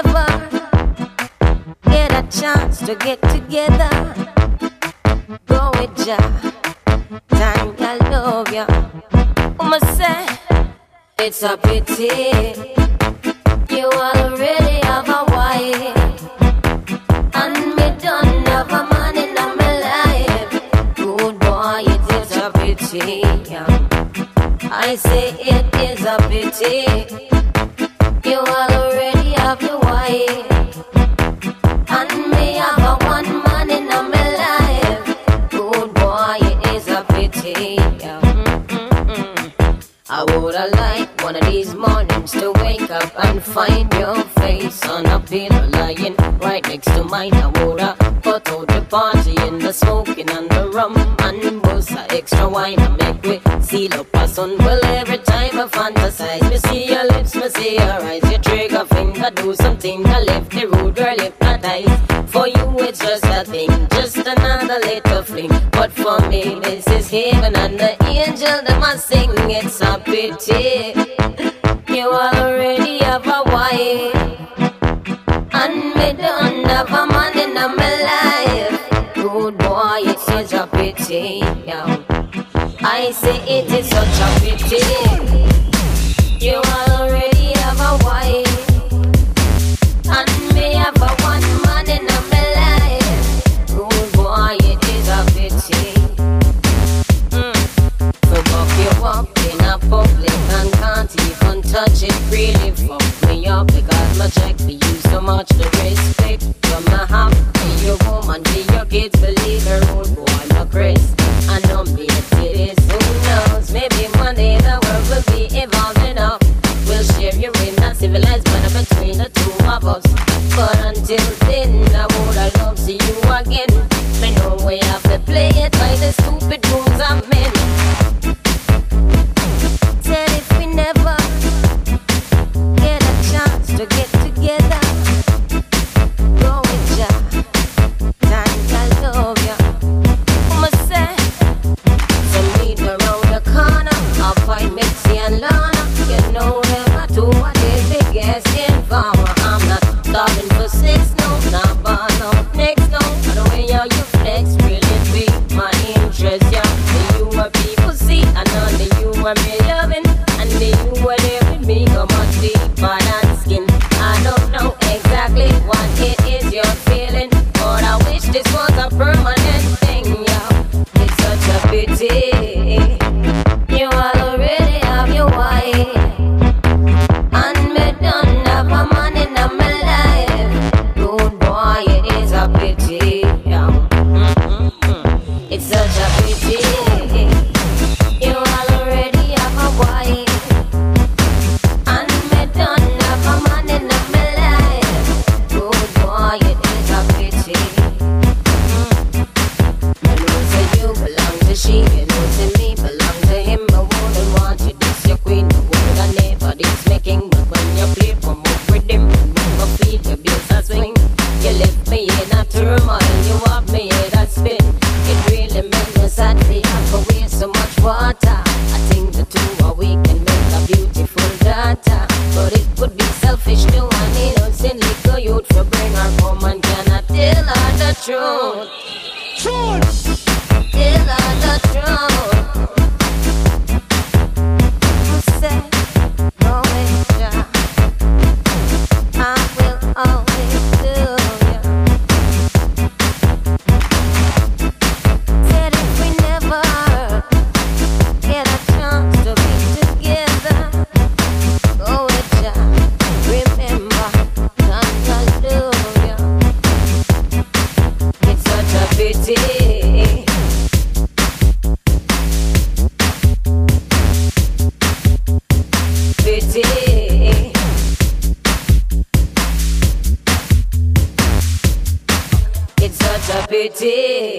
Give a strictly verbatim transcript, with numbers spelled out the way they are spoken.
never get a chance to get together, go with ya. Time I love ya. I'ma say it's a pity you already have a wife, and me don't have a man in my life. Good boy, it is a pity. I say it is a pity you already have your wife, and me have a one man in my life. Good boy, it is a pity. I woulda liked one of these mornings to wake up and find your face on a pillow lying right next to mine. I woulda cut out the party and the smoking and the rum and bust a extra wine and make we seal up a sun. Well, every time I fantasize, me see your lips, me see your eyes, your trigger finger do something. I left the road, girl, hypnotized. For you, it's just a thing, just another little fling. But for me, this is heaven, and the angel that must sing. It's a pity you already have a wife, and me don't have a man in my life. Good boy, it's such a pity. Yeah. I say it is such a pity you already have a wife, and me have a one man in my life. Good boy, it is a pity. Mm. So buck you up in a public and can't even touch it. Really fuck me up because my check for you so much the respect from my heart. Be your woman, be your kids, believe her old boy, no grace. I know me it is, who knows? Maybe one day the world will be evolved enough. We'll share you in a civilized manner between the two of us. But until then, I would love to see you again. I know we have to play it by the stupid rules of men. Said if we never get a chance to get together, go with ya. Time I love ya. I'ma say, so meet around the corner. I'll find Mitzi and Lana. You know them, I do what they biggest informer. I'm not starving for sex, no, not bar, no, next, no. The way how you flex really pique my interest, yeah. The you are people see, and none of you are me loving, and the you are there with me go much deeper than skin. I don't know exactly what it is you're feeling, but I wish this was a permanent thing, yeah. It's such a pity you already have your wife, and me don't have a man in my life. Good boy, it is a pity, yeah. Mm-hmm. It's such a pity you already have a wife, and me don't have a man in my life. Good boy, it is a pity. Mm. You know say you belong to she, you know say me belong to him. I wouldn't want you this your queen, I would never this making. But when you play from up with him, never feel your bills a swing. You left me in a turmoil, you have me in a spin. It really made me sad for you for waste so much water. I think the two of we can make a beautiful daughter, but it would be selfish to an innocent little youth for bring her home and cannot tell her the truth. Truth. Tell her the truth. Who said, go with ya? I will always do ya. Said if we never get a chance to be together, go with ya. Remember, hallelujah. It's such a pity pity it's such a pity